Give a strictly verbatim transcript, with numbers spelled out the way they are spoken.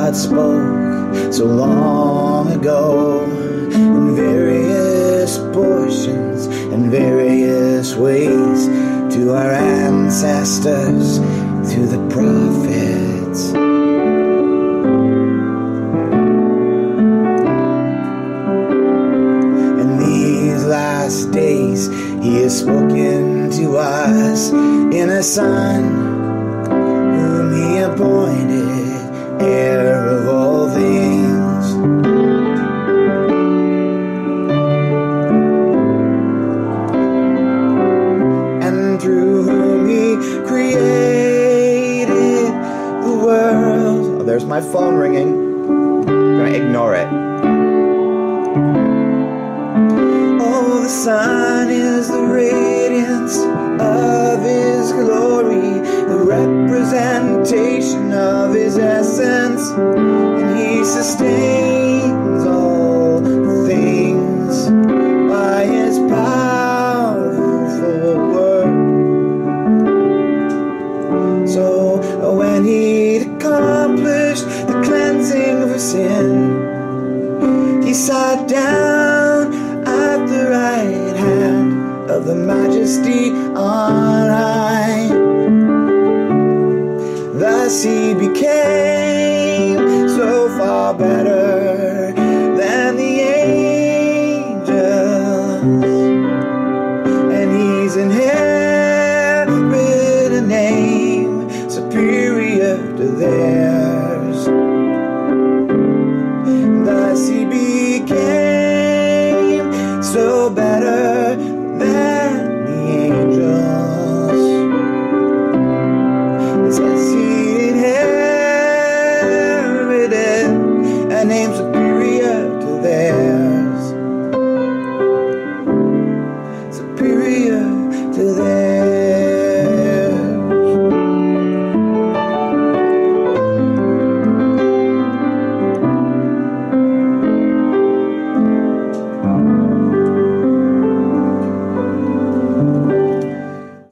God spoke so long ago in various portions and various ways to our ancestors through the prophets. In these last days he has spoken to us in a Son whom he appointed heir of all things. And through whom he created the world. Oh, there's my phone ringing. I'm gonna ignore it. Oh, the Son is the radiance of his glory, the representation of his essence, and he sustains all things by his powerful word. So when he'd accomplished the cleansing of sin, he sat down at the right hand of the Majesty on high. Thus he became so far better than the angels, and he's inherited a name superior to theirs. Thus he became so better than the angels. It says he inherited a name superior to theirs. Superior to theirs.